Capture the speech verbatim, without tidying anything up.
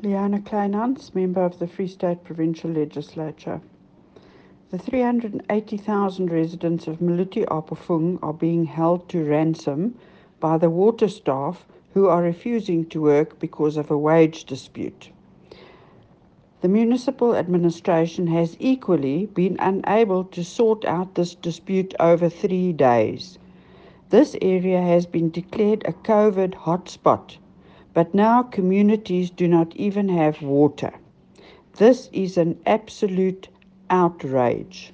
Liana Kleinhans, member of the Free State Provincial Legislature. The three hundred eighty thousand residents of Maluti Apofung are being held to ransom by the water staff who are refusing to work because of a wage dispute. The municipal administration has equally been unable to sort out this dispute over three days. This area has been declared a COVID hotspot, but now communities do not even have water. This is an absolute outrage.